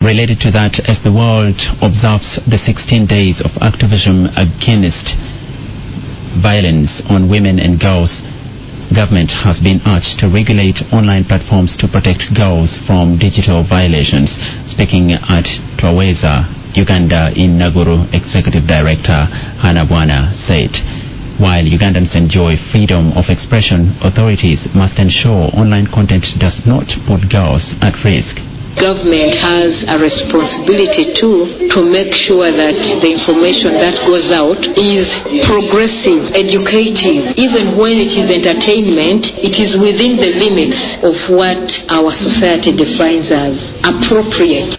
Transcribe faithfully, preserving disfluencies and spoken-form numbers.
Related to that, as the world observes the sixteen days of activism against violence on women and girls, government has been urged to regulate online platforms to protect girls from digital violations. Speaking at Twaweza, Uganda in Naguru, Executive Director Hannah Bwana said, while Ugandans enjoy freedom of expression, authorities must ensure online content does not put girls at risk. Government has a responsibility too to make sure that the information that goes out is progressive, educative. Even when it is entertainment, it is within the limits of what our society defines as appropriate.